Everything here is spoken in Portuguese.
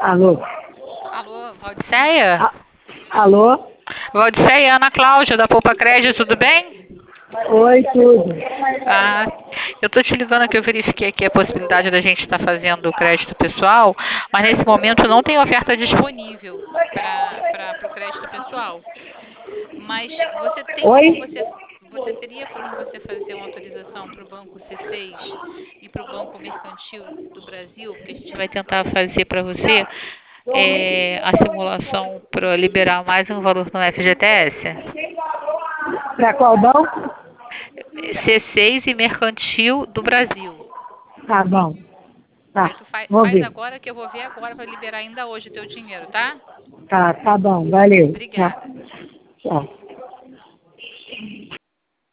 Alô? Alô, Valdiceia? A- Alô? Valdiceia, Ana Cláudia, da Poupa Crédito, tudo bem? Oi, tudo. Ah, eu tô te ligando que eu verifiquei aqui a possibilidade da gente estar fazendo o crédito pessoal, mas nesse momento não tem oferta disponível para o crédito pessoal. Mas você tem como Oi? você teria como você fazer uma autorização para o Banco C6 e para o Banco Mercantil do Brasil, porque a gente vai tentar fazer para você a simulação para liberar mais um valor no FGTS? Para qual banco? C6 e Mercantil do Brasil. Tá bom. Aí Tá, tu vou faz ver. agora que eu vou ver agora para liberar ainda hoje o teu dinheiro, tá? Tá bom. Valeu. Tchau. Obrigada. Tchau.